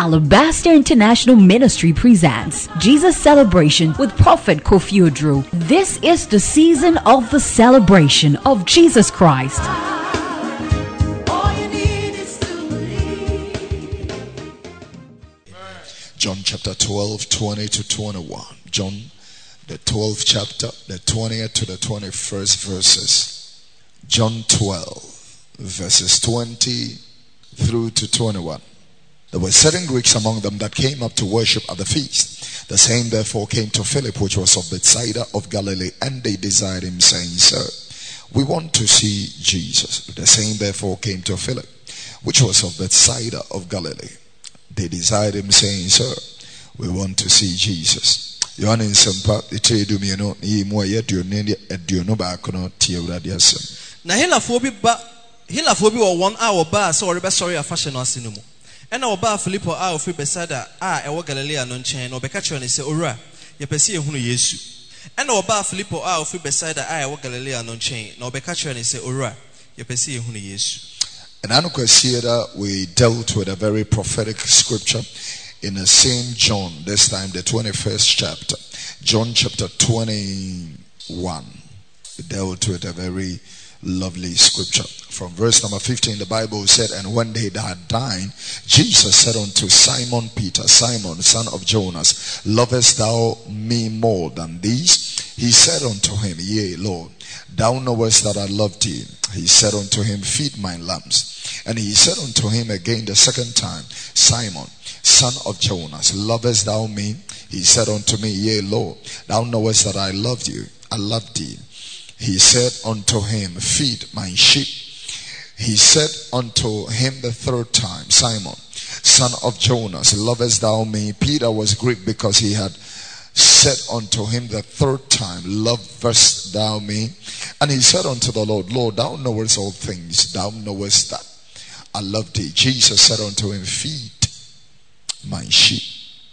Alabaster International Ministry presents Jesus Celebration with Prophet Kofi Oduro. This is the season of the celebration of Jesus Christ. John chapter 12, 20 to 21. John, the 12th chapter, the 20th to the 21st verses. John 12, verses 20 through to 21. There were certain Greeks among them that came up to worship at the feast. The same therefore came to Philip, which was of Bethsaida of Galilee, and they desired him, saying, Sir, we want to see Jesus. The same therefore came to Philip, which was of Bethsaida of Galilee. They desired him, saying, Sir, we want to see Jesus. Yohane nsempa etedu mieno yi mu ayedu ne aduonu ba kono tie urade asem. Na hilafo bi wo won a wo ba se ore be sorry afahye no ase no mu. Ena wo ba Filipo a ofi Bethsaida a ewo Galilea no nchen no be ka kire ne se owura ye pese ehunu Yesu. Ena wo ba Filipo a ofi Bethsaida a ewo Galilea no nchen no be ka kire ne se owura ye pese ehunu Yesu. And Anukwasieda, we dealt with a very prophetic scripture in the same John, this time the 21st chapter. John chapter 21. We dealt with a very lovely scripture. From verse number 15, the Bible said, And when they had dined, Jesus said unto Simon Peter, Simon, son of Jonas, lovest thou me more than these? He said unto him, Yea, Lord, thou knowest that I love thee. He said unto him, Feed my lambs. And he said unto him again the second time, Simon, son of Jonas, lovest thou me? He said unto me, Yea, Lord, thou knowest that I love you. I love thee. He said unto him, Feed my sheep. He said unto him the third time, Simon, son of Jonas, lovest thou me? Peter was grieved because he had said unto him the third time, Lovest thou me? And he said unto the Lord, Lord, thou knowest all things. Thou knowest that I love thee. Jesus said unto him, Feed my sheep.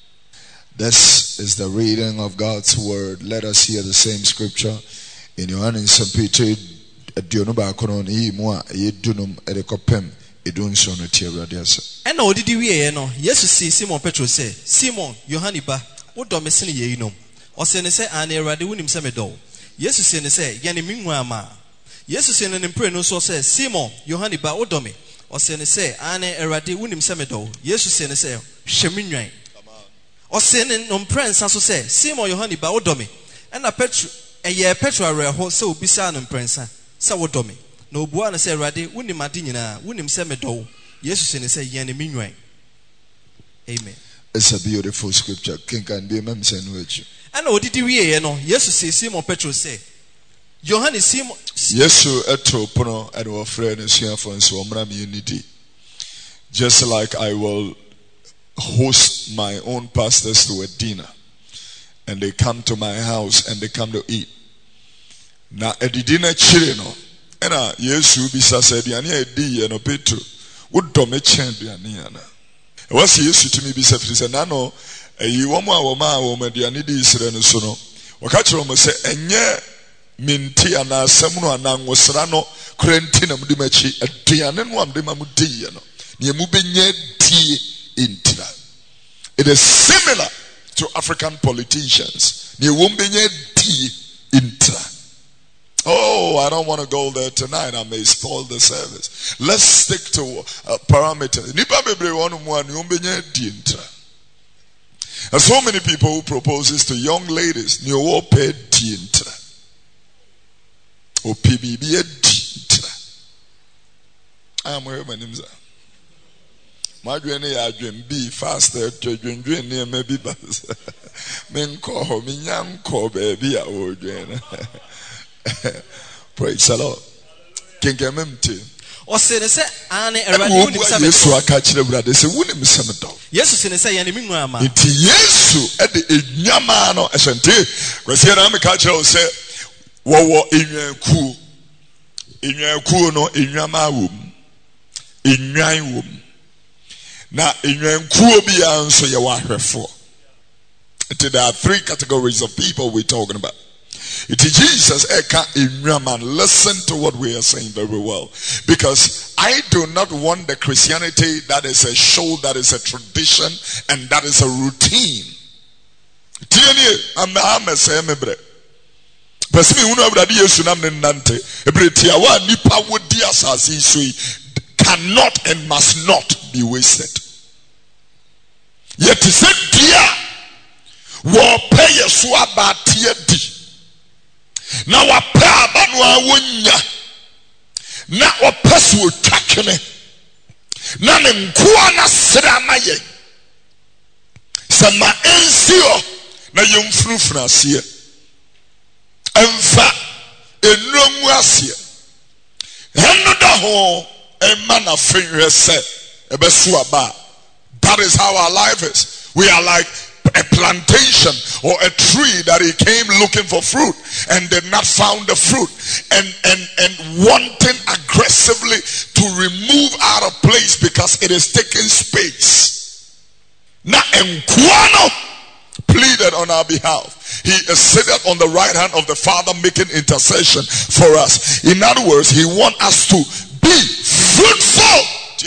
This is the reading of God's word. Let us hear the same scripture in Yohane nsempa aduonu ba kono yi mu a yedunum edekopem edunso no tie awurade ase. Ena odidi wiye no Yesu si Simon Petro say, Simon, Yohane ba, wo do me sene ye yinom. O se ne say an awurade wunim se me do. Yesu se ne say ye ne minwu ama. Yesu se ne mpre no so say, Simon, Yohane ba, wo do me. O se ne say an awurade wunim se me do. Yesu se ne say hwe me nwan. O se ne no mpre nsa so say, Simon, Yohane ba, wo do me. Ena Petro eye Petro areho se obisa no mpre nsa se wo do me. Na obua na say awurade wunim ade nyina, wunim se me do. Yesu se ne say ye ne me nwan. Amen. It's a beautiful scripture. King can be mem say no echi. Ana odidi wiye no Yesu say Simon Petro say Yohane Simon Yesu eto pono and our friend is here for so unity. Just like I will host my own pastors to a dinner and they come to my house and they come to eat. Na edidina chire no ena Yesu bisa said yani edi ye no Petro wo me chen duane ana. Was Yesu to me be said nano eyi womo a woma duane di isre no so no waka kire mo se enye minti ana asem no ana nwosra no krenti na mudi machi aduane no amde mamudi ye no ne mu benya die intra. It is similar to African politicians. Ne won benya die intra. Oh, I don't want to go there tonight. I may spoil the service. Let's stick to parameters. And so many people who proposes to young ladies, I am where my name is. My dream be faster to dream near maybe men call me young call baby. Praise the Lord. King Gememti. O se ne se ane erade wunim se me. Yesu aka kire brade se wunim se me do. Yesu se ne se ye ne minwu ama. Nti Yesu e de enyama no ehente. Kwese na me ka kire o se wo enwanku. Enwanku no enyama wom. Enwan wom. Na enwanku obi anso ye wa hwefo. There are three categories of people we're talking about. It is Jesus eka enwaman. Listen to what we are saying very well, because I do not want the Christianity that is a show, that is a tradition, and that is a routine. Tieni am say me bre. Pesimi hunu abirade Yesu nam ne nante. Ebre tiawa nipa wodi asase so cannot and must not be wasted. Yet he said, dear, wo pay Yesu abatie di. Na wa pa abanwa wonya. Na o pesu twakene. Na ne nkoa na sra maye. Sama ensio na yemfrufra ase. Emfa enrongu ase. Hendo da ho emma na fenhwe se ebesu aba. That is how our life is. We are like a plantation or a tree that he came looking for fruit and did not found the fruit and wanting aggressively to remove out of place because it is taking space. Now Nkwano pleaded on our behalf. He is seated on the right hand of the Father making intercession for us. In other words, he wants us to be fruitful.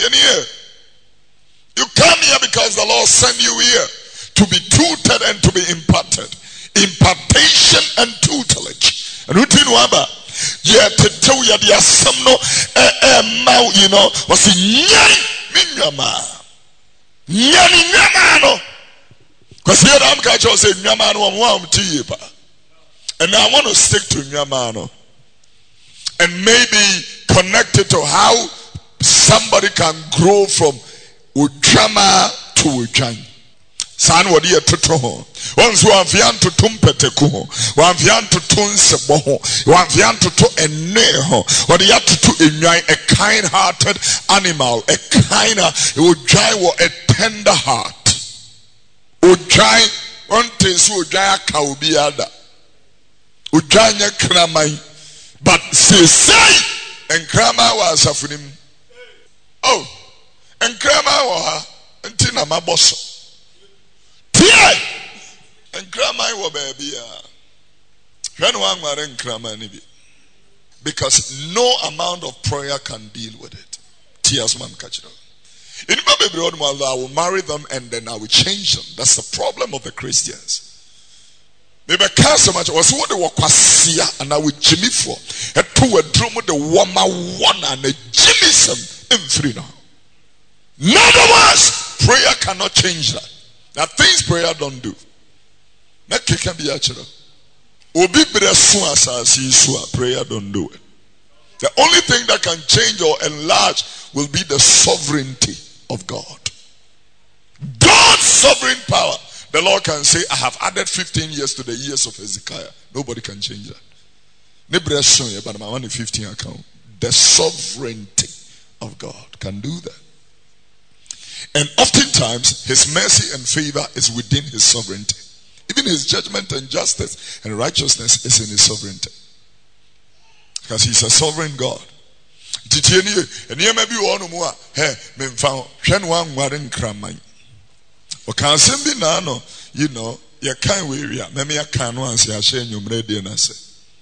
You come here because the Lord sent you here to be tutored and to be imparted. Impartation and tutelage. And who do you know about? Yeah, to tell you the assemno you know, was nyani minyama. Nyani nyamano. Because here I'm going to say nyamano and I want to stick to nyamano. And maybe connect it to how somebody can grow from Ujama to Ujan. San wadi atoto ho. Once one fian to tumpeteku ho. One fian to tunsebo ho. One fian to ene ho. Wadi atoto enwai, a kind-hearted animal. A ujai wo a tender heart. Ujai one tesu ujai kaubiada. Ujai nye kramai. But say and krama was afunim. Oh. And grandma wa until my boss. Tie and grandma wa baby. Because no amount of prayer can deal with it. Tears man catch it. In my baby, I will marry them and then I will change them. That's the problem of the Christians. They can't so much. Was what they were kwasia and I will Jimmy for a two a drum with the woman one and a Jimmy some in free now. In other words, prayer cannot change that. There are things prayer don't do. Make it can be actual. Prayer don't do it. The only thing that can change or enlarge will be the sovereignty of God. God's sovereign power. The Lord can say, I have added 15 years to the years of Hezekiah. Nobody can change that. The sovereignty of God can do that. And oftentimes, his mercy and favor is within his sovereignty. Even his judgment and justice and righteousness is in his sovereignty. Because he's a sovereign God. You know, you can't weary. Maybe I can't once I share you ready and I say.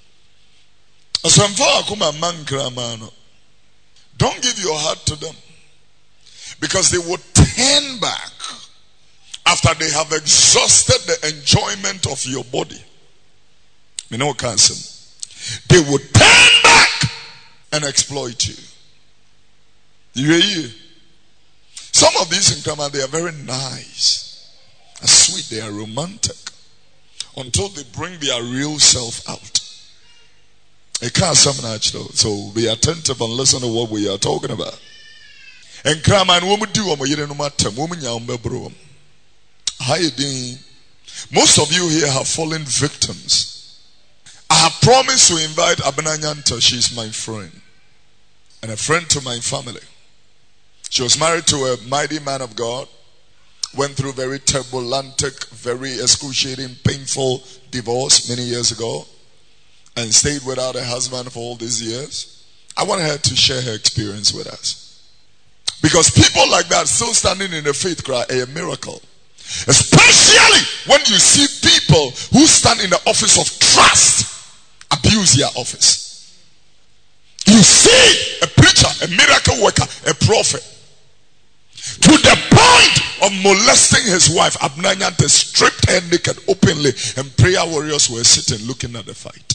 Don't give your heart to them. Because they will turn back after they have exhausted the enjoyment of your body. You know what cancer? They will turn back and exploit you. You hear? Some of these in Kama, they are very nice. Sweet, they are romantic. Until they bring their real self out. It can't summon actually. So be attentive and listen to what we are talking about. And Kraman woman do most of you here have fallen victims. I have promised to invite Abenanyanta. She's my friend and a friend to my family. She was married to a mighty man of God. Went through very turbulent, very excruciating, painful divorce many years ago. And stayed without a husband for all these years. I want her to share her experience with us. Because people like that still standing in the faith cry a miracle. Especially when you see people who stand in the office of trust abuse their office. You see a preacher, a miracle worker, a prophet, to the point of molesting his wife. Abner Nyante stripped her naked openly, and prayer warriors were sitting looking at the fight.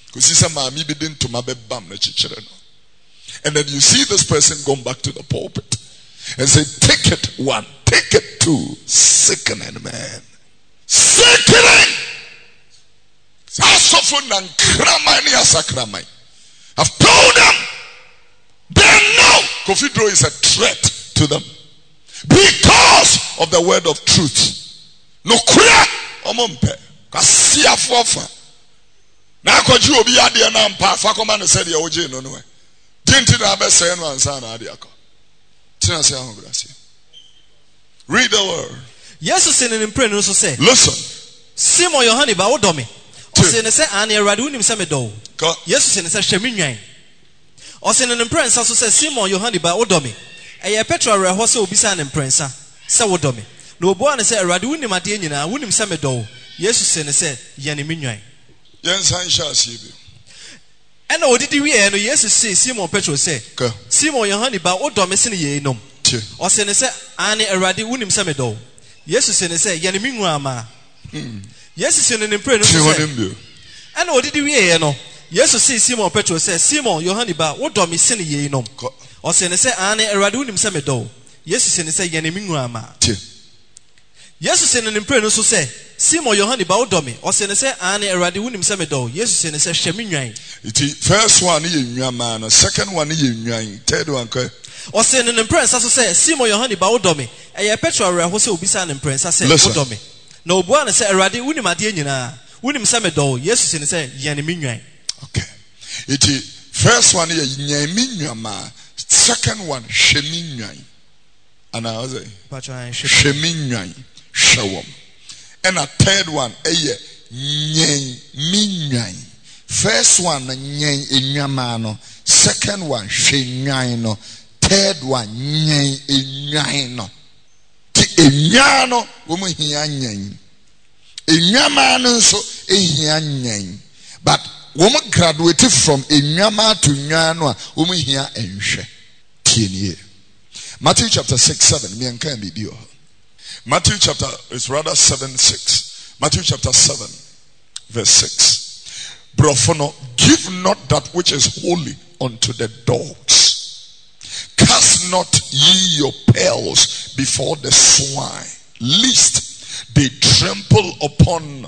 And then you see this person going back to the pulpit and say, take it one, take it two. Sickening, man. Sickening. I've told them, they know Kofi Dro is a threat to them because of the word of truth. No kuya omompe kasia fofa na kwaji obi ade na mpa fa koma no said ye oje no no tinti na be say no ansa na ade akọ tina say ahụ brasi. Read the word. Yes, sin in pray no so say. Listen. Simon Yohane ba wodomi. O say ne say an erade unim say me do. Yes, sin say hwemi nwan. O say ne pray nsa so say Simon Yohane ba wodomi. Eye Petro reho say obisa ne prensa say wodomi. Na obo an say erade unim ade nyina unim say me do. Jesus say ne say ye ne me nwan. Yen san sha asibi. Ena odidi wi e no Jesus say Simon Petro say Simon Yohane ba wodomi se ne ye nom. O say ne say an erade unim say me do. Jesus say ne say ye ne me nwan ama. Jesus say ne pray no say. Ena odidi wi e no Jesus say Simon Petro say Simon Yohane ba wodomi se ne ye nom. O say ne say an erade unim say me do. Jesus say ne say ye ne me nwan ama. Jesus say ne pray no so say Simon Yohane ba wodomi. O say ne say an erade unim say me do. Jesus say ne say hwemi nwan. Iti first one ye nwan ma no, second one ye nwan, third one ko. O say ne pray so say Simon Yohane ba wodomi. Eye Petro reho say obisa ne pray say wodomi. Na obu an say erade unim ade nyina. Unim say me do. Jesus say ne say ye ne me nwan. Okay. Iti first one ye nwan mi nwan ma, second one hwemi nwan. Ana oze. Hwemi nwan. Shawom. And a third one, nyen minyan. First one, nyen inyamano. Second one, shenyano. Third one, nyen inyano. Ti inyano, woman hiya nyen. Inyamano so hiya nyen. But woman graduated from inyama to nyano, woman hiya enshe. Tienye. Matthew chapter 6-7. Me and can be dio. Matthew chapter is rather 7:6. Matthew chapter 7, verse 6. Brofono, give not that which is holy unto the dogs. Cast not ye your pearls before the swine, lest they trample upon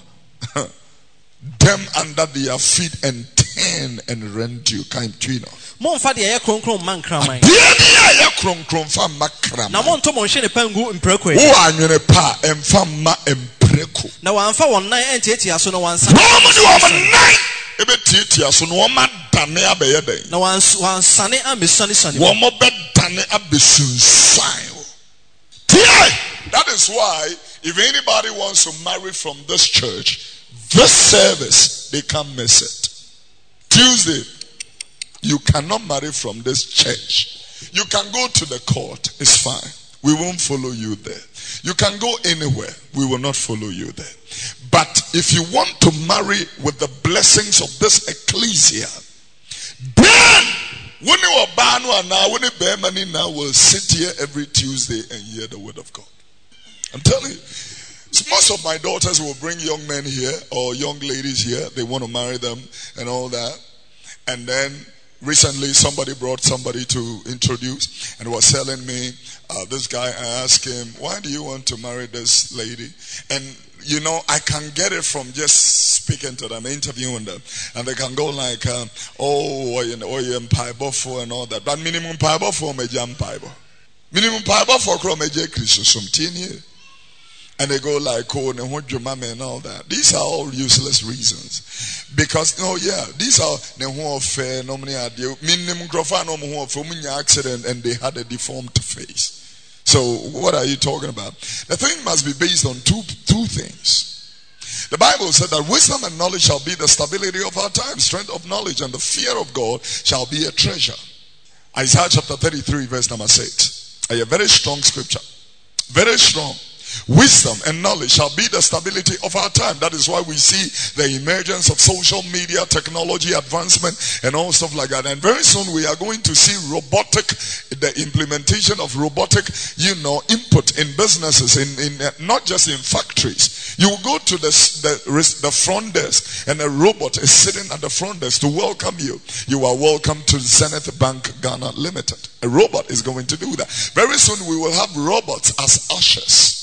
them under their feet and turn and rend you. Monfa de ye kronkron man kraman. Ye kronkron fa makram. Na monto monhwe ne pangu mpreko e. Wo anwene pa emfa ma empreko. Na wanfa won nan entiatia so no wansa. Wo mo de wo nan ebetiatia so no ma dane abeye den. Na wansane amesane. Wo mo be dane abesunsan. That is why if anybody wants to marry from this church, this service, they can't miss it. Tuesday, you cannot marry from this church. You can go to the court, it's fine. We won't follow you there. You can go anywhere, we will not follow you there. But if you want to marry with the blessings of this ecclesia, then when you are banu now, when you now will sit here every Tuesday and hear the word of God. I'm telling you. So most of my daughters will bring young men here or young ladies here. They want to marry them and all that. And then recently somebody brought somebody to introduce and was telling me, this guy, I asked him, why do you want to marry this lady? And you know, I can get it from just speaking to them, interviewing them. And they can go like, you're paibo and all that. But minimum paibo for me jam paibo. Minimum paibo for kro me je Christosum. And they go like, and all that. These are all useless reasons. Because, these are accident and they had a deformed face. So what are you talking about? The thing must be based on two things. The Bible said that wisdom and knowledge shall be the stability of our time. Strength of knowledge and the fear of God shall be a treasure. Isaiah chapter 33 verse number 6. A very strong scripture. Very strong. Wisdom and knowledge shall be the stability of our time. That is why we see the emergence of social media, technology advancement, and all stuff like that. And very soon we are going to see the implementation of robotic, input in businesses, in not just in factories. You will go to the front desk, and a robot is sitting at the front desk to welcome you. You are welcome to Zenith Bank Ghana Limited. A robot is going to do that. Very soon we will have robots as ushers.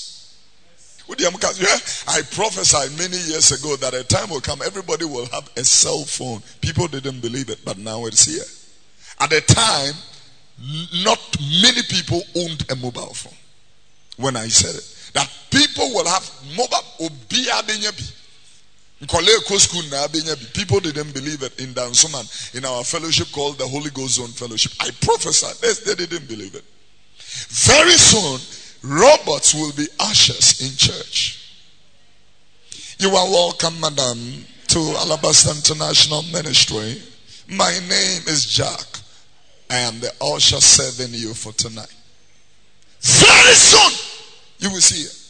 I prophesied many years ago that a time will come, everybody will have a cell phone. People didn't believe it, but now it's here. At the time, not many people owned a mobile phone. When I said it, that people will have mobile. People didn't believe it in Dansuman, in our fellowship called the Holy Ghost Zone Fellowship. I prophesied. They didn't believe it. Very soon, robots will be ushers in church. You are welcome, madam, to Alabaster International Ministry. My name is Jack. I am the usher serving you for tonight. Very soon, you will see it.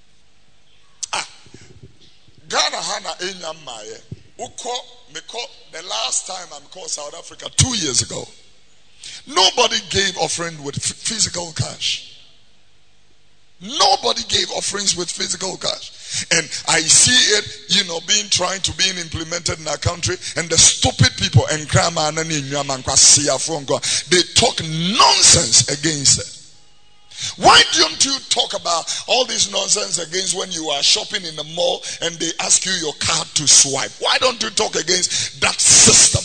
Ghana Hana Enyamaye. The last time I'm called South Africa 2 years ago. Nobody gave offering with physical cash. Nobody gave offerings with physical cash. And I see it, trying to be implemented in our country. And the stupid people, they talk nonsense against it. Why don't you talk about all this nonsense against when you are shopping in the mall and they ask you your card to swipe? Why don't you talk against that system?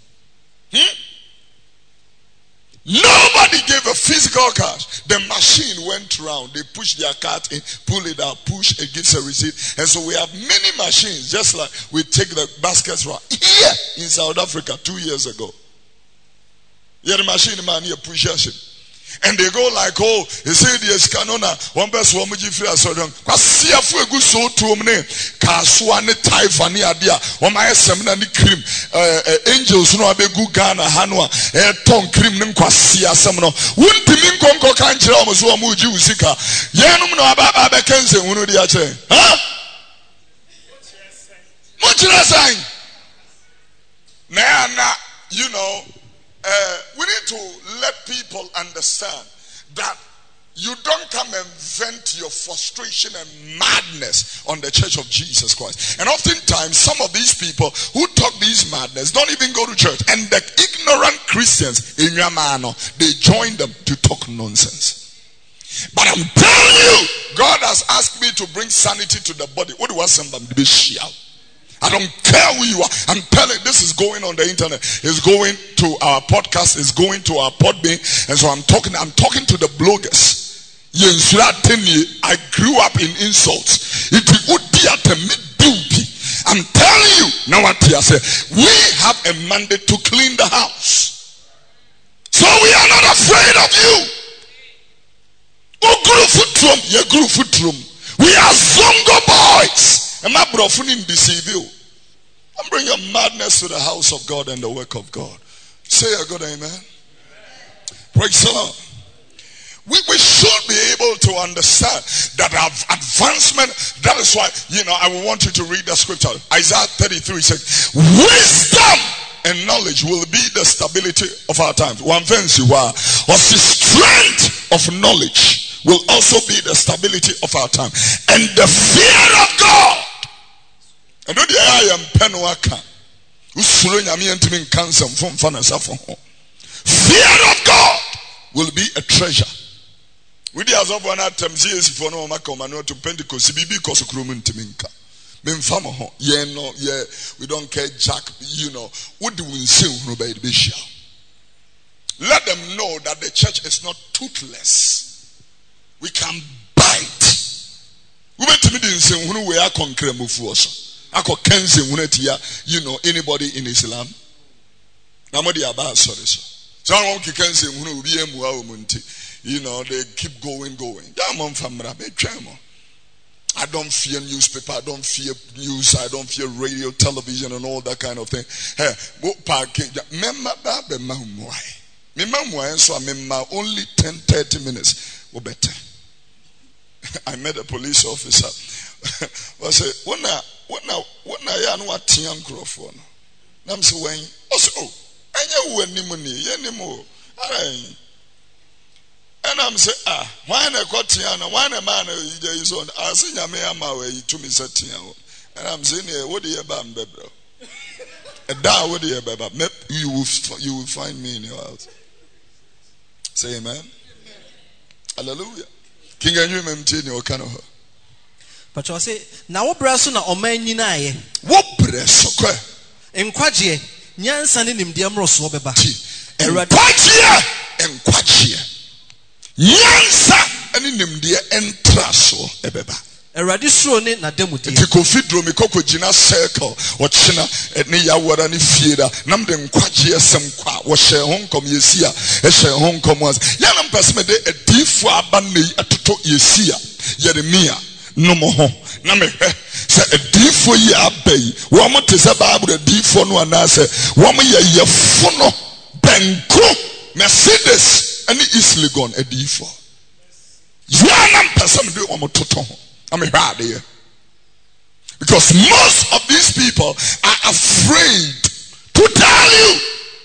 Nobody gave a physical cash. The machine went round. They push their card in, pull it out, push, it gives a receipt. And so we have many machines, just like we take the baskets round. Here in South Africa 2 years ago. Yeah, the machine man here pushes it. And they go like, oh, you see this canona, one best woman you feel so young. Quasi a few good so to me, Kaswane Taifani Adia, one my seminar cream, angels no abe good Ghana Hanwa, tongue cream nim quasi a seminar. Wouldn't the min conco can't you almost one mood you sika? Yanum no ababa kense unu diache. Huh? Much sign. Now, we need to let people understand that you don't come and vent your frustration and madness on the Church of Jesus Christ. And oftentimes, some of these people who talk these madness don't even go to church. And the ignorant Christians in Yamano, they join them to talk nonsense. But I'm telling you, God has asked me to bring sanity to the body. What do I say? I don't care who you are. I'm telling you, this is going on the internet. It's going to our podcast. It's going to our Podbean. And so I'm talking to the bloggers. I grew up in insults. I'm telling you, now what I say, we have a mandate to clean the house. So we are not afraid of you. We are Zongo boys. I'm bringing madness to the house of God and the work of God. Say a good amen. Praise the Lord. We should be able to understand that our advancement, that is why, I want you to read the scripture. Isaiah 33 says, wisdom and knowledge will be the stability of our times. One fancy why, or the strength of knowledge will also be the stability of our time. And the fear of God. I know the I am penwaka. Fear of God will be a treasure. We the azov one at times for no makomano to Pentecost because of Krumuntiminka. We don't care, Jack. What do we say? Let them know that the church is not toothless. We can bite. We went to me in saying who we are conquering mufuoso. Ako kenze unetia, anybody in Islam. Namodi aba sorry so. So I won't kenze unu ubi emu umunti. They keep going. I don't fear newspaper, I don't fear news, I don't fear radio, television, and all that kind of thing. Hey, only 10-30 minutes or better. I met a police officer. I said, when I know what Tian Crawford. I'm so when also, I know when Nimoni, anymore. And I'm saying, why not Cotiana, why a man is on? I say, Yamama, way to me, Satian. And I'm saying, what do you about, Bebro? A da, what do you about? You will find me in your house. Say amen. Hallelujah. King and you maintain your kind of her. But I say, now what brasso na omen what breast? In Quagie, Nyansan in him, dear Rosso Beba. And Quagie. Yansa and in him, dear entraso, Ebeba. A radisrone na demuti. Tikofidro Mikoko Gina circle, or China, at Nia Warani Fieda, Namden Quagia some qua, was share Hong Kong Yesia, a share Hong Kong was Yanam Pasmede, a deep for Abani, a Toto Yesia, Yeremia, no more. Name, say a deep for ya bay, Wama Tisababu, a deep for no anase, Wama ya Funo, Benko, Mercedes, and easily gone a deep for. Yanam Pasam do Toto. I'm bad here. Because most of these people are afraid to tell you.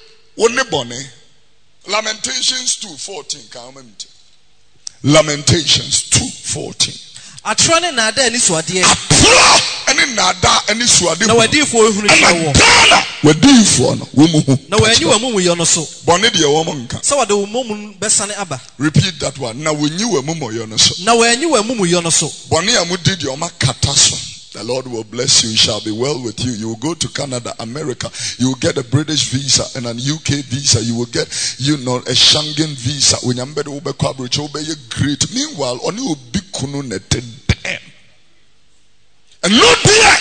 Lamentations 2:14. Lamentations 2:14. Atrone nada eni suade. Atro eni nada eni suade. Na wadifo ehunu wo. Wadifo no wo mu hu. Na wanyi wa mu yo no so. Bone de wo mo nka. So wade wo mu besane aba. Repeat that one. Na wanyi wa mu yo no so. Na wanyi wa mu yo no so. Bone amudi de o makata so. The Lord will bless you. It shall be well with you. You will go to Canada, America. You will get a British visa and an UK visa. You will get, a Schengen visa. When you're great. Meanwhile, only will be connected. And no dear.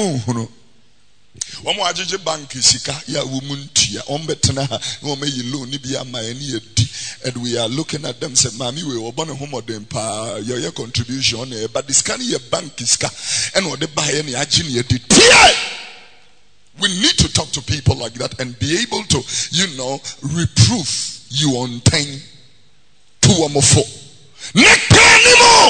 Omo ajije bank sika ya wumuntia ombetena no me loan ni bia ma ani edi and we are looking at them say mami we obon homodem pa your contribution but this can your bank sika and what they buy any agini edi. We need to talk to people like that and be able to reproof you on 10 to amofo nekanimo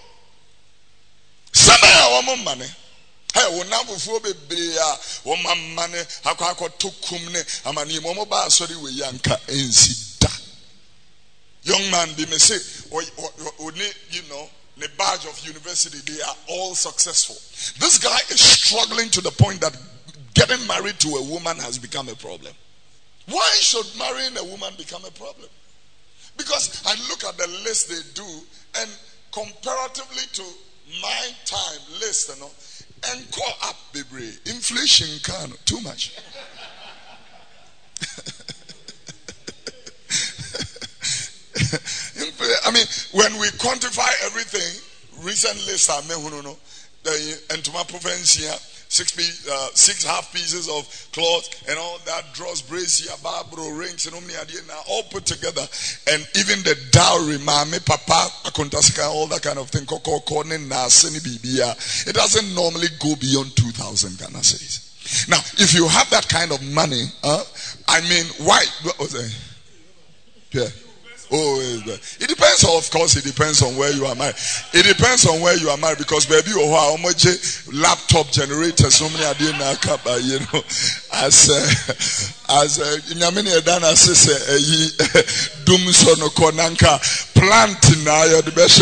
sabaya wa money. Hey, when now before be woman money, Hakako took kumne, Amani Momoba, sorry, we yanka ensita. Young man, they may say, the badge of university, they are all successful. This guy is struggling to the point that getting married to a woman has become a problem. Why should marrying a woman become a problem? Because I look at the list they do, and comparatively to my time list, and call up baby inflation can too much. I mean, when we quantify everything, recent list and to my provincia 6 half pieces of cloth and all that, draws, brazier, barbaro, rings, and all put together, and even the dowry, mame, papa, akontasika, all that kind of thing, it doesn't normally go beyond 2,000 Ghana cedis. Now, if you have that kind of money, I mean, why? What was it? Yeah. Oh, it depends. Of course, it depends on where you are married. It depends on where you are married, because baby, how much laptop generators, so many are now, as Yamini Dana says, Dumson Konanka plant na ya the best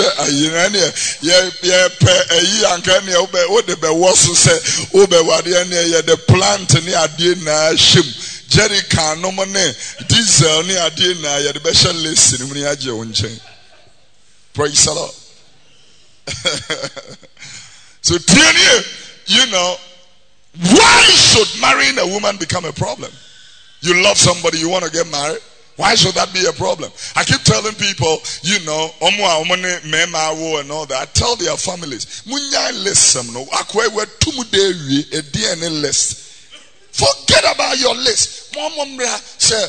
the plant na shim. Jerry can no money diesel ni adie na ya the special list ni aje onchen. Praise the Lord. So why should marrying a woman become a problem? You love somebody, you want to get married. Why should that be a problem? I keep telling people, and all that. I tell their families, forget about your list. Mom say,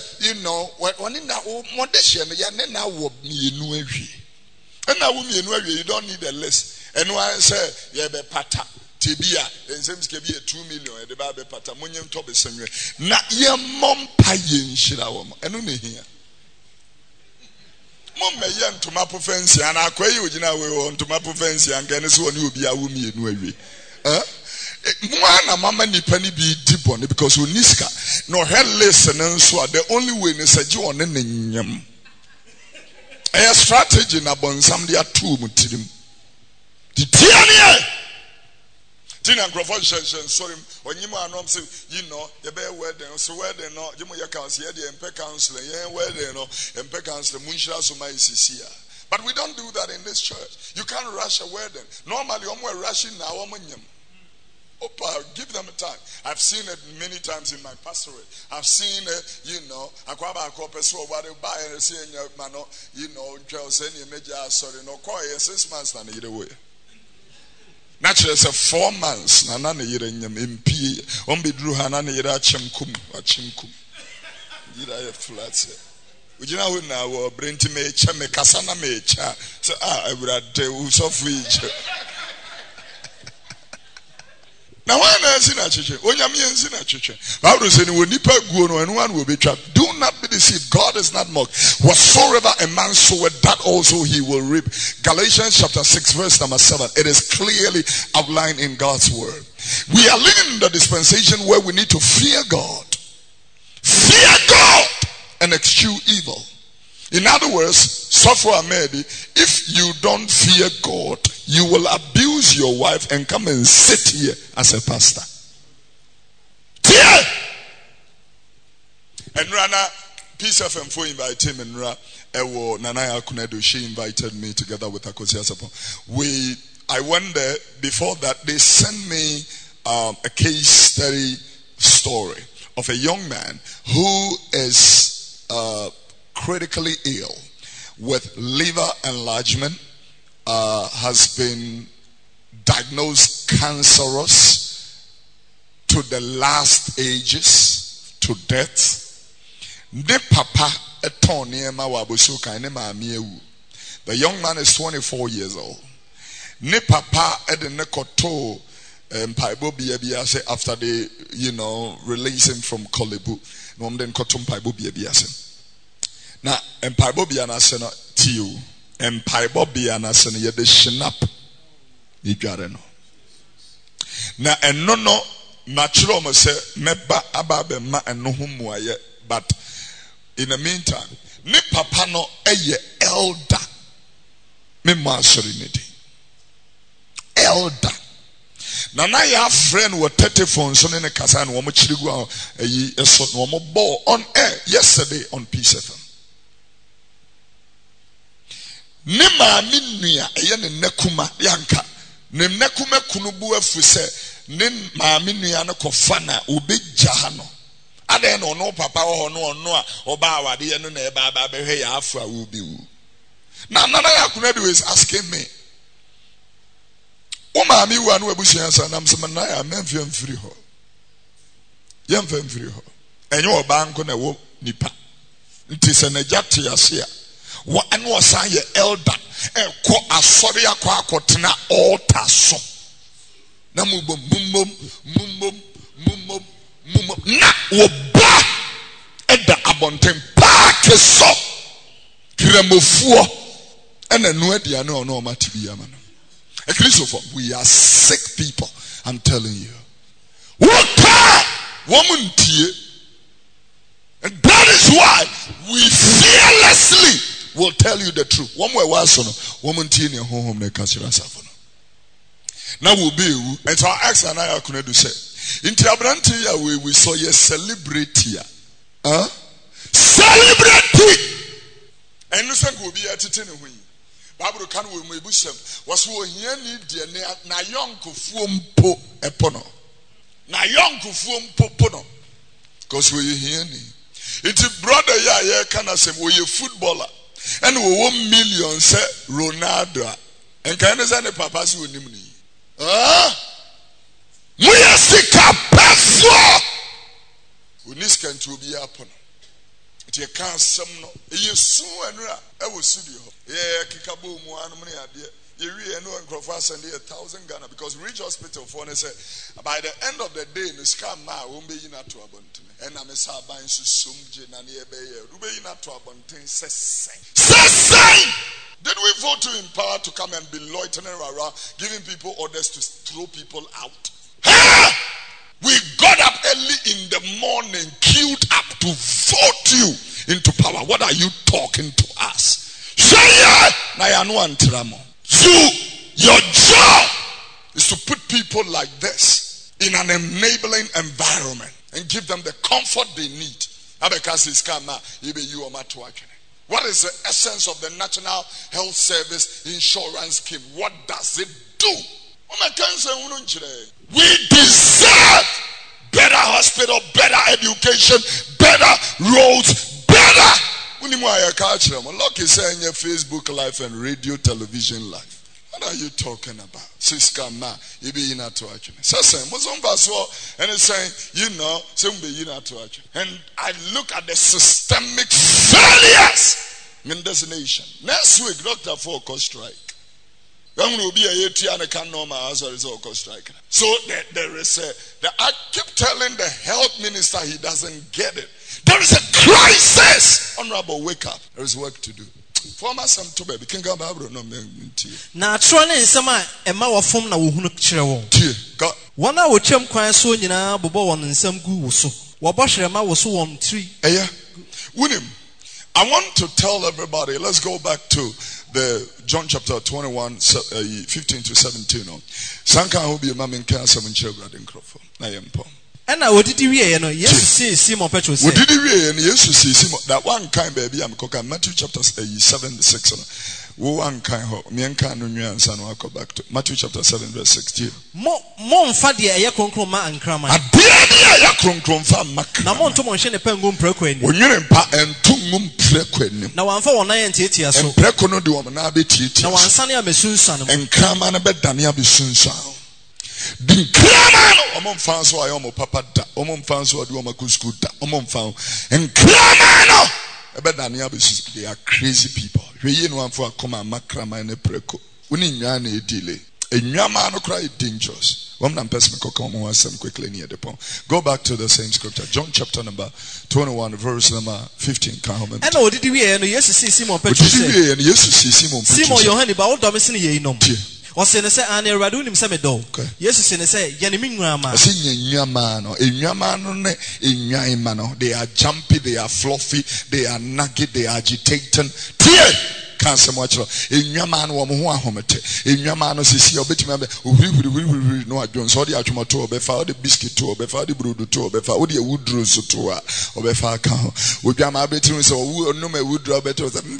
you don't need a list. And why say, pata. Tibia, and Zems can be a 2 million at the Babe Patamunian Tobis. Not your mom payin shilawam, and only here. Mom may yen to mapo fancy and I quay you know to mapo fancy and get us one you be a woman in way. One mama ni penny be deep on it because Uniska no head listen and so the only way is a John and yam. A strategy na bon somebody at 2 mutim. The Tiania Tina Grofon sorry when you man say you know you bear wedding so where they know you may counsel the MP council where they know MP council Munshra Suma is here. But we don't do that in this church. You can't rush a wedding. Normally I'm rushing now. Opa, give them a time. I've seen it many times in my pastorate. I've seen it, you know, akwaba akope so what they buy and say you know, girls any major sorry no call 6 months na either way. Naturally, it's 4 months. Na na yire nyam MP. Ombi drew hanana yire achimkum. Yire flat. Ujina hu na wo brenti me cha me kasana me cha. So awurade wo so free. Now when I see na chiche, onyame ensi na chiche. Bible say ni nipa guo no enu an will be trapped. Do not be deceived. God is not mocked. Whatsoever a man soweth, that also he will reap. Galatians chapter 6 verse number 7. It is clearly outlined in God's word. We are living in the dispensation where we need to fear God. Fear God and eschew evil. In other words, suffer maybe if you don't fear God, you will abuse your wife and come and sit here as a pastor. Fear! And Rana, Peace FM for invite him and Nanaya Kunedo, she invited me together with Akosi Asapo. I went there. Before that, they sent me a case study story of a young man who is critically ill with liver enlargement, has been diagnosed cancerous to the last ages, to death. Ne papa etoniema wabusuka ne maamiewu. The young man is 24 years old. Ne papa edene koto mpaibo biabiase after they, you know, release him from Kolebu. No mden koto mpaibo biabiase. Na mpaibo bianase no tiu. Empaibo bianase no yede shinap. Idware no. Na eno no natural mo se meba ababe ma eno ho muaye, but in the meantime, ne papa no eye elder. Me maserenity. Elder. Na ya friend were 30 phones on the kasa and womo chirigu eso womo ball on air yesterday on Peace FM. Ne maami nua eye ne nekuma yanka. Ne nekuma kunubu afu se ne maami nua no kofa na obegya ha no. Ade no no papa ho no a oba awade no na e ba ba behwe ya afu a wo bi wu. Na nana ya kunadu is asking me. O maami wu anu abusuan sa nam se na ya memfem free ho. Yemfem free ho. Enye oba nko na wo nipa. Nti se na jate ase a wo anu osan ye elder ko asori akwa akotena altar so. Na mubom na wo ba eda abontem pa keso kremofuo ena no adia no no matibi ama no. A Christopher, we are sick people, I'm telling you. What woman tie? And that is why we fearlessly will tell you the truth. One way was no woman tie ne home na kasira safo no. Now will be and so I ask and I could do say into abranti ya we saw ye celebrity ya. Celebrity. And no say go be at it anyway. Bible can we mebusem was wo hia ni de na yonkofuo mpo epono na yonkofuo mpo pono because we hia ni it brother ya can say we footballer and we 1 million say Ronaldo and can say ne papa si onim ni we sika pefo uniskan to be apono It you can't some no. You soon and I will studio. Yeah, Kikabo Muanumani idea. You really know and Crawford and 1,000 Ghana because Ridge Hospital for say by the end of the day, the scam now won't be in a to abundant. And I'm a Saban Sumjin and Yebe, Ruby in a to abundant. Say! Did we vote to in power to come and be loitering around, giving people orders to throw people out? Hey! We got up early in the morning, queued up to vote you into power. What are you talking to us? Say yeah! So, your job is to put people like this in an enabling environment and give them the comfort they need. What is the essence of the National Health Service Insurance Scheme? What does it do? We deserve better hospital, better education, better roads, better. Look, is saying your Facebook Live and radio, television live. What are you talking about? Siska ma, you be in a to action. So and it's saying, you know, some be in a to action. And I look at the systemic failures in this nation. Next week, Dr. Foucault strike. When will be a Tiana can normal as a result of strike. So there is I keep telling the health minister he doesn't get it. There is a crisis. Honorable, wake up. There is work to do. Former some to baby can go back. No, na trone nsema ema wo fom na wo hunu kire wo God. Wana wo twam kwan so nyina bobo won nsam gu wo so wo bohwere ma wo so won tri Yeah. Winim, I want to tell everybody, let's go back to the John chapter 21, 15 to 17. Sanka will be a man in cancer and children in Crawford. I am poor. And I would you know, yes, see Simon Petrus. What did you and yes, see Simon that one kind baby? I'm cooking Matthew chapter 7:6. One kind, me and can nuance and I'll go back to Matthew chapter 7, verse 16. More fadia, a concroma and crama. A dear concrom fam mac. Now, Montomon a pengum prequin. When you're in pa and tumum prequin. Now, I'm for 9 years. So precono do a manabit. Now, one sunny I'm a soon son and Kraman a bed Dania be soon son. The Kraman, Omon fans who I am papa, Omon fans who I do a Makuskuta, Omon found, and Kramano. They are crazy people. We know for a common macrama and a preco. We need a delay. A yaman cry dangerous. One person come on some quickly near the point. Go back to the same scripture. John chapter number 21, verse number 15. And what did we hear? Yes, see Simon Petrus. Simon Yohani, but all domicile ye know. Or say, Anne Radunim Semedo. Yes, say, Yanimingama. I see Yamano, in Yaimano. They are jumpy, they are fluffy, they are nugget, they are agitating. Can't so much. In Yaman, Homete. In Yamano, see, obit no, I don't saw the Atumato, Befa, the biscuit to, Befa, the Brudu to, Befa, the woodrows to, or Befa cow. Would Yama between so, no, me would draw better than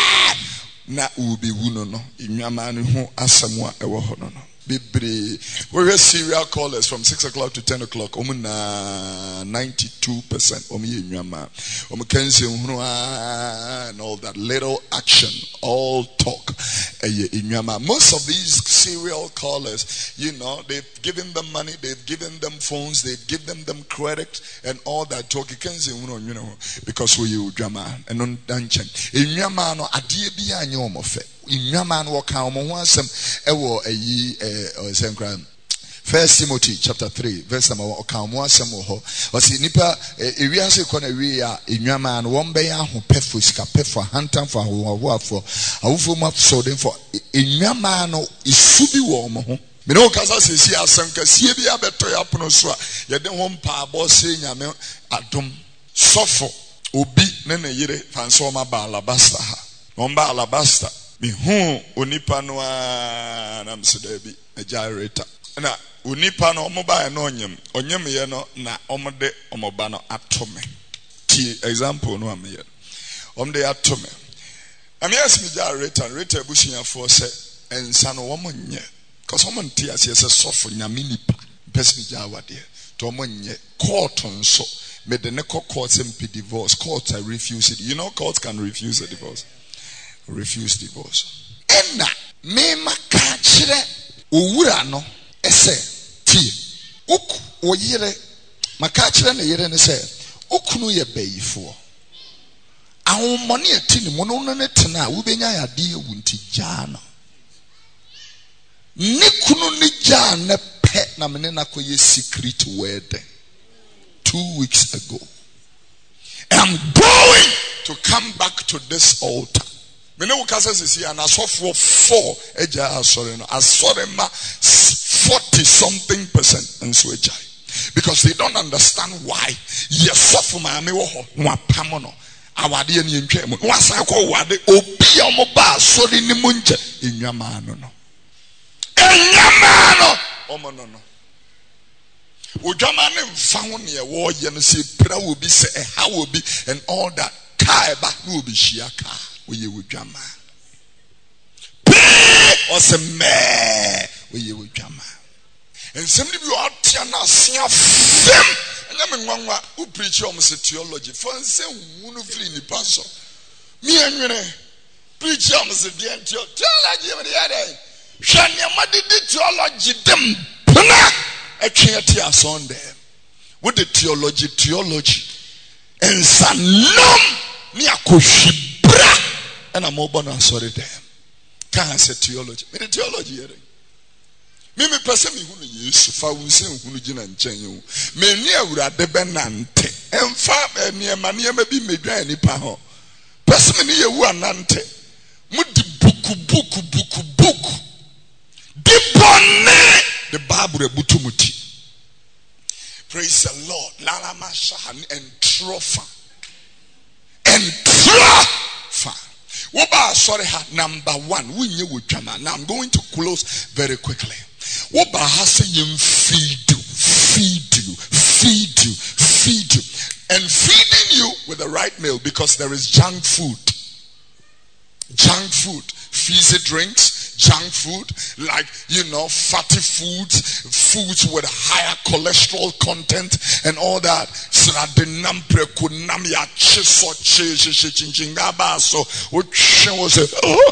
na ubi wuno no inwamanu ho asamwa ewo ho no bebre we were serial callers from 6 o'clock to 10 o'clock na 92% inwama kanse hunu and all that little action all talk inwama. Most of these serial callers, you know, they've given them money, they've given them phones, they've given them credit and all that talk kanse hunu, you know, because we inwama and on danchen inwama no adie bia anye omofe inwama no waka omo ho asem ewo ayi 1 Timothy chapter 3 verse number 1 okamu asem ho osi nipa ewiase ko na wi a inwama no won be ya ho pefo sika pefo hantan for ho afo awufo mu so den for inwama no isubi wo mo ho me no kasa sesi asem kasie bi abeto ya pono so a ye de ho mpa abo se nyame adom sofo obi ne na yire fanso ma ba alabasta ha omba alabasta mi hu onipa no na msedabi a gyrator na onipa no omoba na onyem ye no na omode omoba no atome ti example no amye omde atome am yes mi gyrator rate bushia for say ensa no womonye cause omonte ase se sofo nyame nipa person gyawade to omonye court nso me de ne court MP divorce court I refuse it. You know court can refuse a divorce. Refuse divorce. Ena me makachire owura no ese ti oku oyire makachire na yire ne se okunu ye bayifo Our money at tin, mononetina, Ubenya Yadia Wuntijano. Nikunu Nijana pet Namenena Koye secret wedding 2 weeks ago. I'm going to come back to this altar. Mene ukasa is here and I saw for 4 eja sorry no. I saw them 40-something% and so ejai. Because they don't understand why. Yes, for my ame wo no apamono. Awade ni ntwa mu. No asa ko wade obi omoba sorry ni munje enwama no no. Enwama no. Omo no no. Ojama ne mfa ho ne wo ye no se pra wo bi se ha wo bi and all that. Ka eba no obi hia ka. Oye wodwama. Or se me oye wodwama. And somebody be out here now seeing them. And I'm one who preach almost theology. For instance, who flee the pastor. Me and you preach almost the theology of the other. Shania Madi theology them. I can't hear Sunday. With the theology. And Sanam Niakoshibra. And I'm open sorry there. Can't I say theology? Me the theology here. Mimi pese mi hunu Yesu fa wunse hunu gina nchen yo me ni awurade benante emfa niema bi medwan nipa ho pese me ni yewu anante mu di buku di bonne the bible ebutumuti. Praise the Lord. Lala mashahan and trofa woba sorry number 1 wunye wodwama. Now I'm going to close very quickly. Woba has feed you and feeding you with the right meal, because there is junk food, fizzy drinks, junk food, like fatty foods with higher cholesterol content and all that. So that the nampre kunamia chiso chingaba so was oh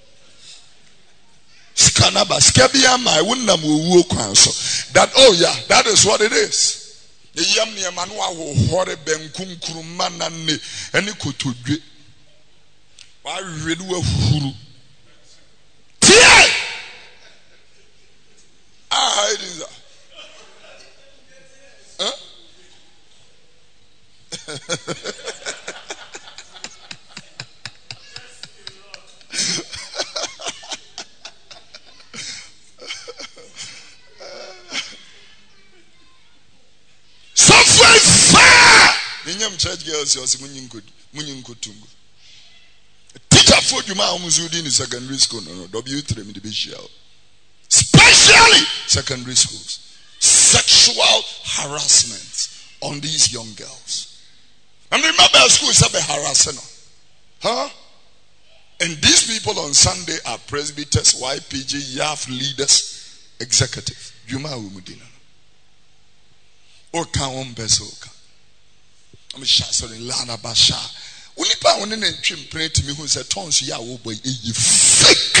skanaba skabia my wunam wo kwan so that oh yeah, that is what it is. The yam ne manua wo hore benkunkuruma na ne eni kotodwe wa hwedu ahuru tie it is church girls munyin teacher for you ma umuzudi in secondary school no W3 me be share, especially secondary schools. Sexual harassment on these young girls. And remember school is a harassment. And these people on Sunday are presbyters, YPG, YAF leaders, executives. Juma umudina. Oka ombesoka. I'm sorry, Lana Basha. Unipa one and trim pray to me who said tons ya wo boy fake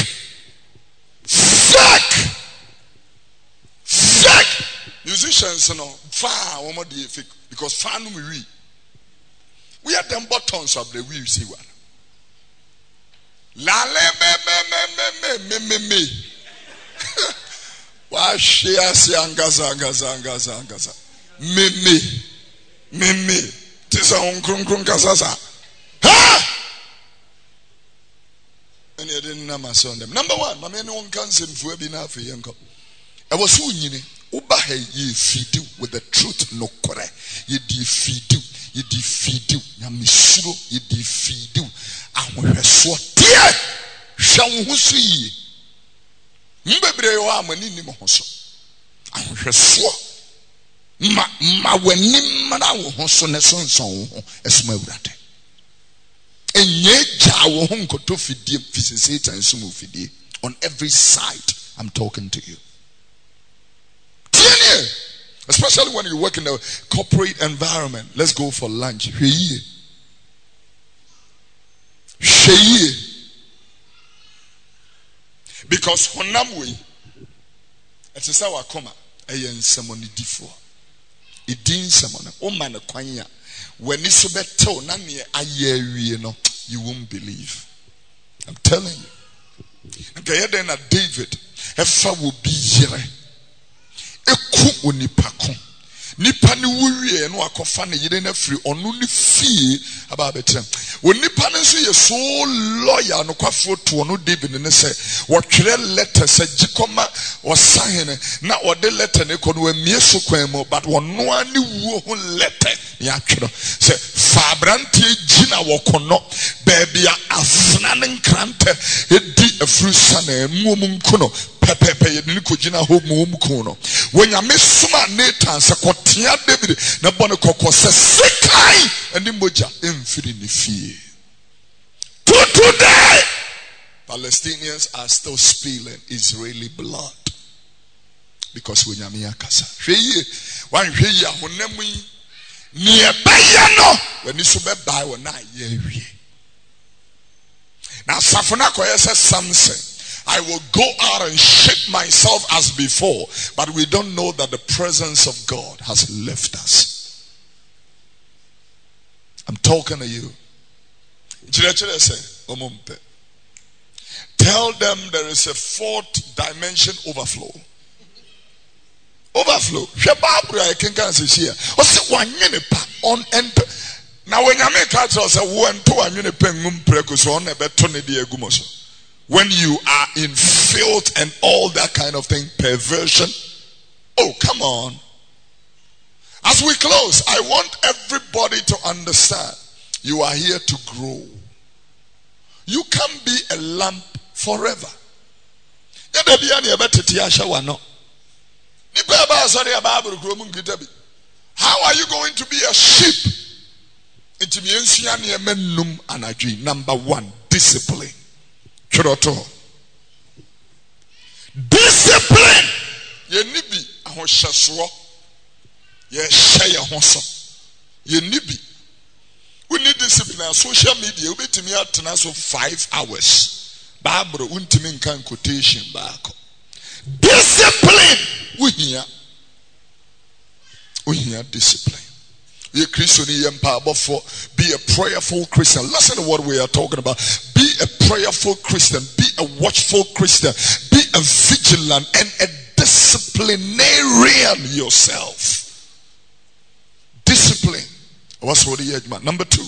musicians no far one more fake, because far no we are them buttons of the we see one la le me wa share si angaza me tisa on kasasa and you didn't know my son them. Number 1, my man won't cancel for be now for young couple. I was soon Uba ye feed you with the truth no correct. Ye defeat you, Yamisuro, ye defeat you. I will swat dear. Shall who see ye? Mbebre wa manini mohoso. I will swat. Ma when nimana wo hoso ne sonson esumawurade. On every side, I'm talking to you. Especially when you work in a corporate environment. Let's go for lunch. Because honamwe, it is our comma. Ayen someone before. It didn't someone. Oh man, kwanya. when you beto na ne aye no, you won't believe. I'm telling you. Okay, then David, efa will be here. Eku onipako. Nipa ni wuwie no akofa ne yire na free onu ni fie aba betrem. Wo nipa ne so ye so lawyer no kwafo to no David ne se wo twere letter se gikoma wo sign na wo de letter ne ko no amie so kwan mu but wo no ani wuo ho letter ya twere se fa brante gina wo kono baby a afna ne nkrante edi afru sana mu nkono pepepe ye ni ko gina ho mu kono wo nyame suma Nathan se kotia David na bone kokko se sekai ani moja emfiri ni fie. To today Palestinians are still spilling Israeli blood because we nyame akasa hweye wan hweye ahonam yi ni ebeye no when so be bai wo na ye wie na safona koyese Samson, I will go out and shake myself as before, but we don't know that the presence of God has left us. I'm talking to you. Tell them there is a fourth dimension overflow. Overflow. On enter. Now when you make catch us when you are in filth and all that kind of thing, perversion. Oh, come on. As we close, I want everybody to understand you are here to grow. You can't be a lamp forever. How are you going to be a sheep? Number one, discipline. Discipline. Ye nibi ahoshaso. Ye share hoso. Ye nibi. We need discipline. Social media. We betimi atena so 5 hours. Bible untimi nkan quotation baako. Discipline. We here discipline. Be a prayerful Christian. Listen to what we are talking about. Be a prayerful Christian. Be a watchful Christian. Be a vigilant and a disciplinarian yourself. Discipline. What's what the edge man? Number 2.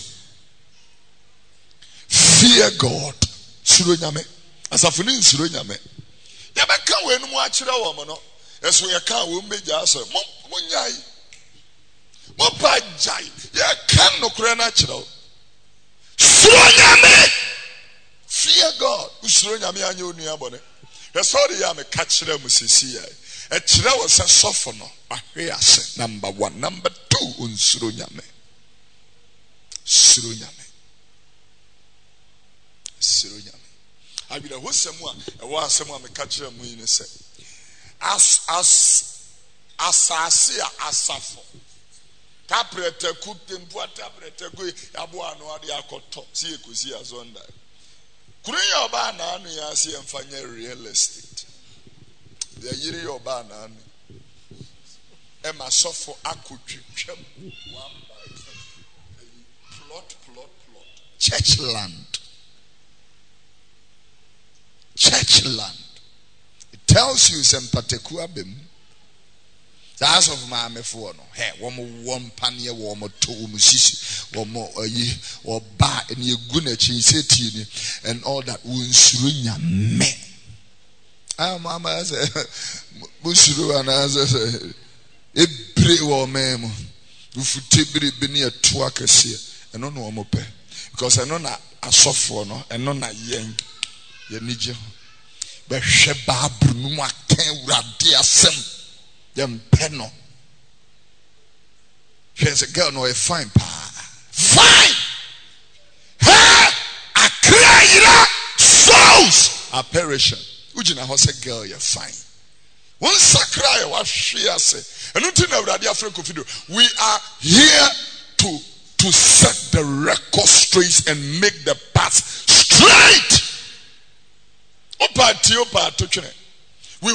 Fear God. Suronyame. Asafuni suronyame. Ya beka we no mu akira wo mo no. Eso ye kan wo meja aso. Mo nyai. Mopa jai, ye can no krena chiro. Suronyame. Fear God. Suronyame anyo nua bone. Ye sorry ya me ka kire mu sisi ya. E kire wo se sofo no. Ahwe ase. Number 1, number 2 unsuronyame. Suronyame. Suronyame. Abi da ho semu a e wo asemu a me ka kire mu yin se. Asase a asafo. Taprete kutempu taprete go yabo anu ade akoto si ekosi azonda kunya oba na anu ya si emfanya real estate ya yiri oba na anu e ma sofo akotwetwam one by plot church land. It tells you some particular bim. That's of my mefo no. Hey, one panie, one to musisi, one more or ba and you gunachi setini and all that unsurunya me. Ah, mama said, Busuru and as a bre or memo. Ufutibri bini a twakas here and no more pay. Because I know not a soft one and not a young Yanija. But Sheba Brunua can radia sem. Them penno. She's a girl no a fine pa. Fine. Her a cry souls are perishing. Ujina hose girl you're fine. One sakra wa shia say. And until now we are here to set the record straight and make the path straight. We will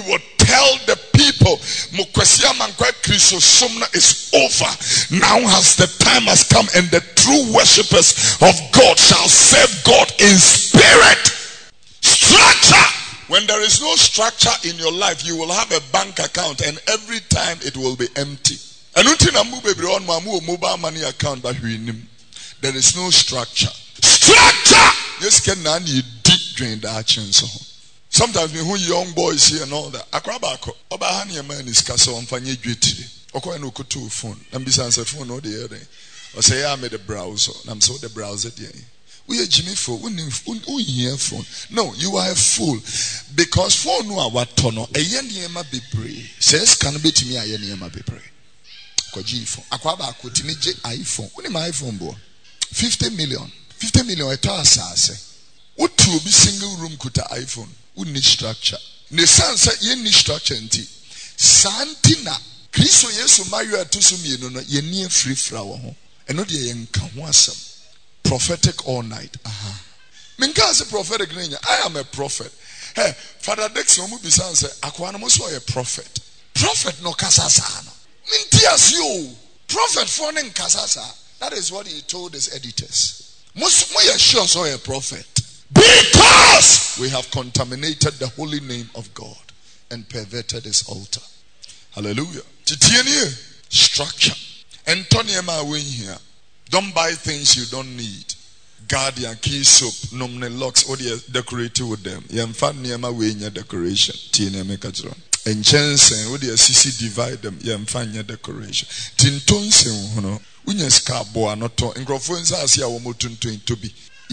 tell the people, Mukwesia Mankwe Kristo Sumna is over. Now the time has come, and the true worshippers of God shall serve God in spirit. Structure. When there is no structure in your life, you will have a bank account, and every time it will be empty. And mobile money account, but there is no structure. Structure. Yes, can you deep drain the actions. Sometimes when young boys here and all that, akrabako, obahani man is castle on fanye duty. Oko no kutu phone. And besides the phone, no the other. Or say I made a browser. I'm so the browser there. We are Jimmy fool. We hear phone. No, you are a fool. Because phone no what tono. A yeniyema be pray. Says can be to me a yeniyema be pray. Koji phone. Akrabako timije iPhone. When my iPhone bo? 50 million. 50 million a toss. What to be single room kuta iPhone? We need structure. Ne sansa ye need structure nti. Santina Kristo Yesu Mario atusumi no ye nie free flower ho. Eno de ye nka ho asem. Prophetic all night. Minka say prophetic nenya. I am a prophet. Hey, Father Dex no mu bi sansa akwa no so a prophet. Prophet no kasasa no. Minti as you. Prophet for ne kasasa. That is what he told his editors. Most we are sure so a prophet. Because we have contaminated the holy name of God and perverted his altar. Hallelujah. Structure. Antoniema win here. Don't buy things you don't need. Guardian, key soap, nomne locks, or they decorated with them. Yamfan niema win your decoration. TNM Kajron. And Jensen, would you CC divide them? Yamfan your decoration. Tintonsen, no. Unya skaboa noto. Ingrofenza asia womotun to be.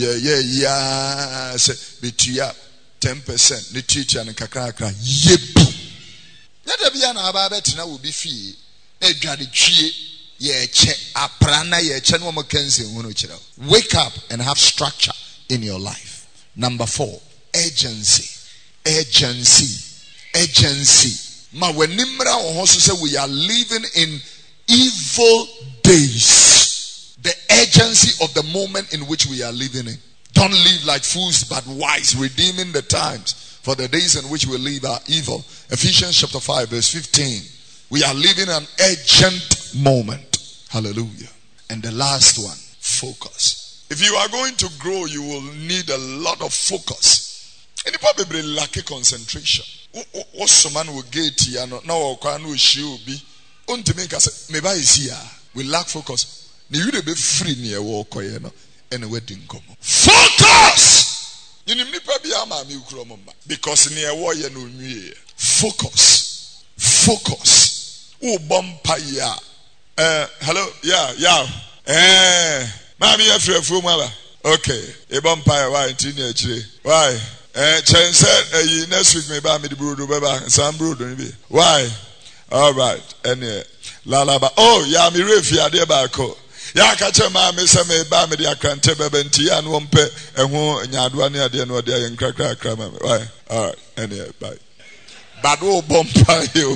Yeah. Say betuya 10%. The teacher and kakrakra. Yebu. Nada biana ababet na will be fee. Edwade chie. Ye che aprana ye che no makense hunu chira. Wake up and have structure in your life. Number 4, urgency. Ma when nimra ohoso say we are living in evil days. The urgency of the moment in which we are living in. Don't live like fools but wise, redeeming the times, for the days in which we live are evil. Ephesians chapter 5 verse 15. We are living an urgent moment. Hallelujah. And the last one, focus. If you are going to grow, you will need a lot of focus. And you probably lack concentration. What someone will get here now will be we lack focus. You be free near walk and a wedding come. Focus! Because near warrior no me. Focus. Bumpire. Hello? Yeah. Mammy, you're mother. Okay. A bumpire, why? Why? Chen said, next week, maybe I'm the brood, some brood. Why? All right. And Lalaba. Oh, yeah, me refi ade baako. Ya ka che ma me se me ba me de akrante bebe nti ya no mpe eho nyadoa ne ade no de nkrakra akra ma me. Why? All right. And bye. But wo bompa you.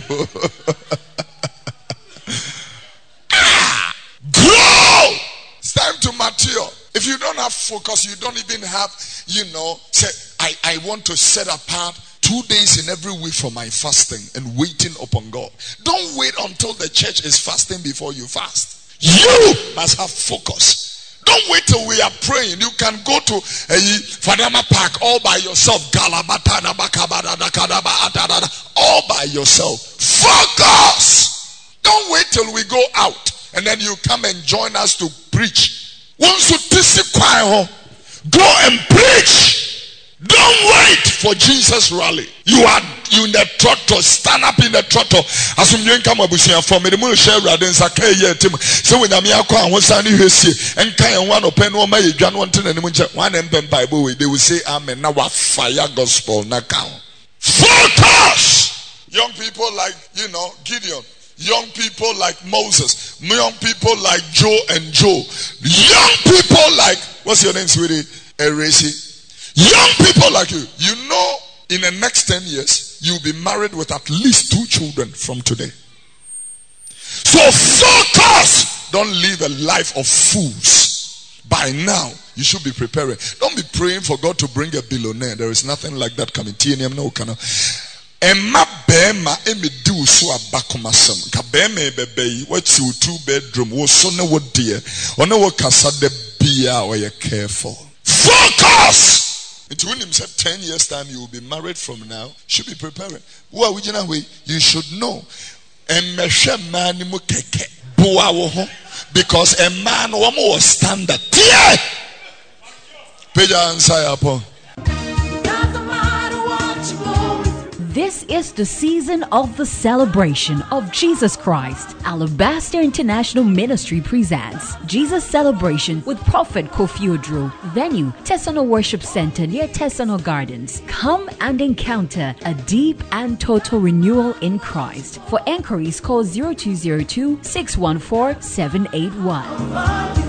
Grow! It's time to mature. If you don't have focus, you don't even have, say, I want to set apart 2 days in every week for my fasting and waiting upon God. Don't wait until the church is fasting before you fast. You must have focus. Don't wait till we are praying. You can go to a Fadama Park all by yourself. All by yourself. Focus. Don't wait till we go out and then you come and join us to preach. Once you go and preach. Don't wait for Jesus rally. You in the trotto. Stand up in the trotto. As you come up with for me, the moon share radins are team. So when I'm here, I was standing here and kind one open one my John one and Bible. They will say amen. Now what fire gospel now count. Focus. Young people like Gideon. Young people like Moses. Young people like Joe and Joe. Young people like what's your name, sweetie? Eresi. Young people like you, in the next 10 years, you'll be married with at least 2 children from today. So focus! Don't live a life of fools. By now, you should be preparing. Don't be praying for God to bring a billionaire. There is nothing like that coming. Emma bema emidu so abakomasem. Ka bema bebe what's you 2-bedroom wo so ne wo dear. Ona wo kasa de bia or you careful. Focus! It will himself 10 years time you will be married from now. Should be preparing. Well, you should know. Because a man was standard. This is the season of the celebration of Jesus Christ. Alabaster International Ministry presents Jesus Celebration with Prophet Kofi Odro. Venue, Tesano Worship Center near Tesano Gardens. Come and encounter a deep and total renewal in Christ. For enquiries, call 0202 614 781.